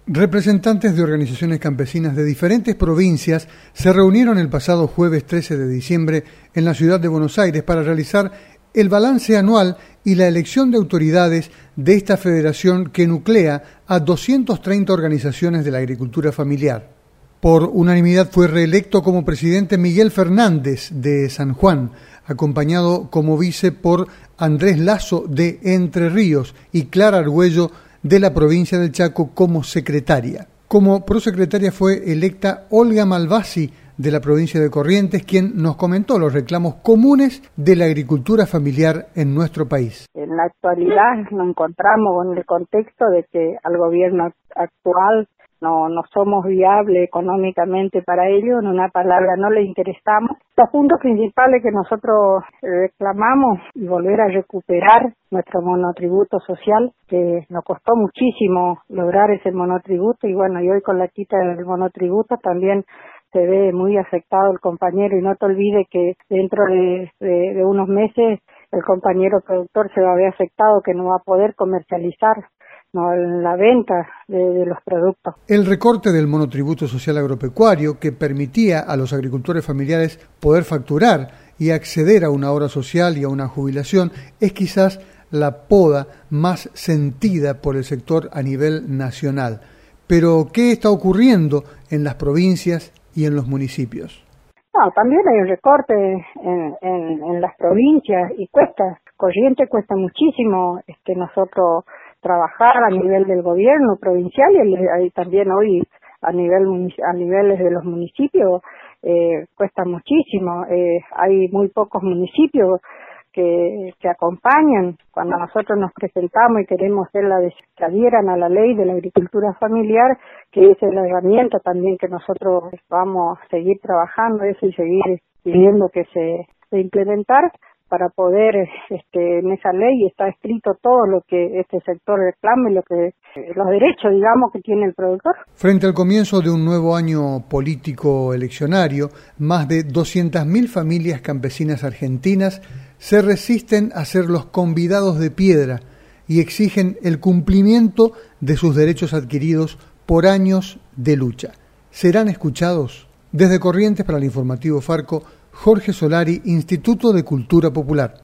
Representantes de organizaciones campesinas de diferentes provincias se reunieron el pasado jueves 13 de diciembre en la ciudad de Buenos Aires para realizar el balance anual y la elección de autoridades de esta federación que nuclea a 230 organizaciones de la agricultura familiar. Por unanimidad fue reelecto como presidente Miguel Fernández de San Juan, acompañado como vice por Andrés Lazo de Entre Ríos y Clara Argüello de la provincia del Chaco como secretaria. Como prosecretaria fue electa Olga Malvasi de la provincia de Corrientes, quien nos comentó los reclamos comunes de la agricultura familiar en nuestro país. En la actualidad nos encontramos en el contexto de que al gobierno actual no somos viables económicamente para ello, en una palabra no le interesamos. Los puntos principales que nosotros reclamamos y volver a recuperar nuestro monotributo social, que nos costó muchísimo lograr ese monotributo y bueno, y hoy con la quita del monotributo también se ve muy afectado el compañero y no te olvides que dentro de unos meses el compañero productor se va a ver afectado, que no va a poder comercializar la venta de los productos. El recorte del monotributo social agropecuario que permitía a los agricultores familiares poder facturar y acceder a una obra social y a una jubilación es quizás la poda más sentida por el sector a nivel nacional. Pero, ¿qué está ocurriendo en las provincias y en los municipios? No, también hay un recorte en las provincias y Corrientes cuesta muchísimo nosotros trabajar a nivel del gobierno provincial y también hoy a niveles de los municipios cuesta muchísimo. Hay muy pocos municipios que acompañan cuando nosotros nos presentamos y queremos que adhieran a la ley de la agricultura familiar, que esa es la herramienta también que nosotros vamos a seguir trabajando y seguir pidiendo que se implementar para poder, en esa ley está escrito todo lo que este sector reclama y los derechos, digamos, que tiene el productor. Frente al comienzo de un nuevo año político eleccionario, más de 200.000 familias campesinas argentinas se resisten a ser los convidados de piedra y exigen el cumplimiento de sus derechos adquiridos por años de lucha. ¿Serán escuchados? Desde Corrientes para el Informativo Farco, Jorge Solari, Instituto de Cultura Popular.